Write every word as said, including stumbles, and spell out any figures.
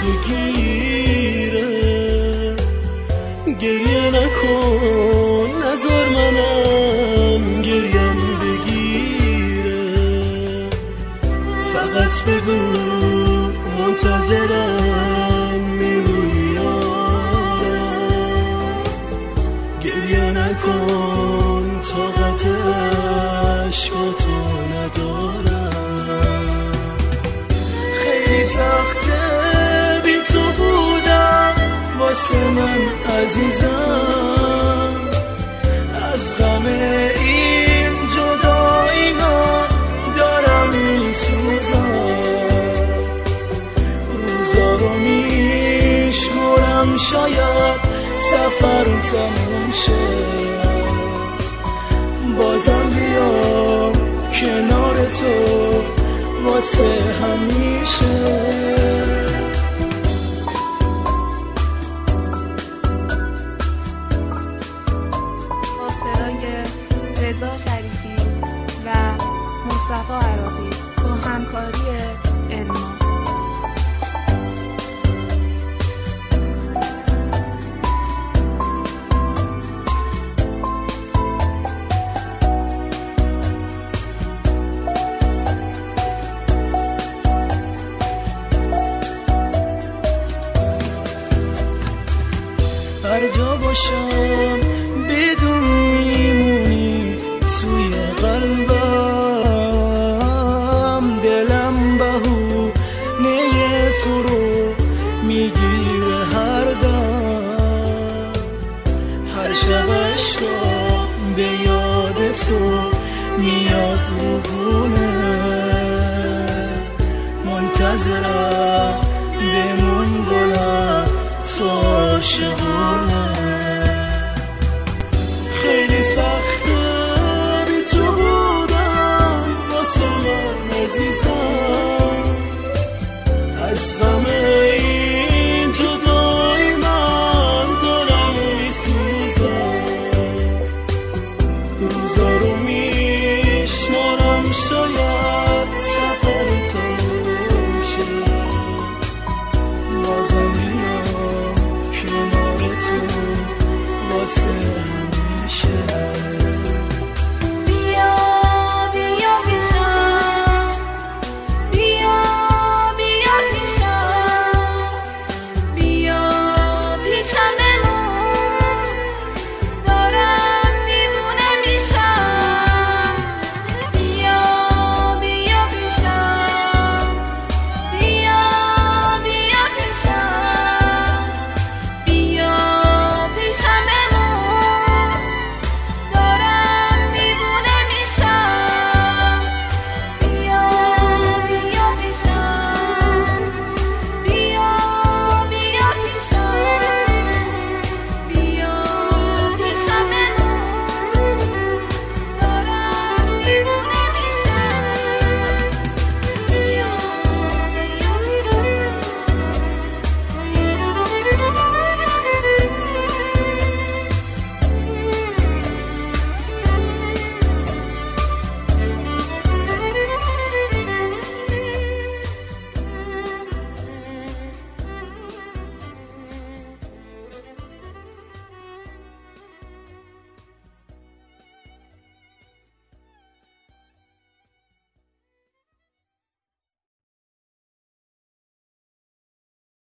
بگیره. گریه نکن نذار منم گریم بگیره. فقط بگو منتظرم میمیارم. گریه نکن طاقت عشقاتو ندارم. خیلی سخته بی تو بودم واسه من عزیزم. از غم این جدایی ها دارم میسوزم. روزا رو میشمرم شاید سفر تموم شه. بازم بیام کنار تو واسه همیشه. رضا شریفی و مصطفی عراقی با همکاری علما. هر جا باشم بدون میمونی توی قلبم. دلم بهونه تو رو میگیره هر دم. هر شب عشقم به یاد تو میاد روبونه. منتظرم بمون گلم تو عاشقونه. خیلی سخته بی تو بودم واسه من عزیزم. از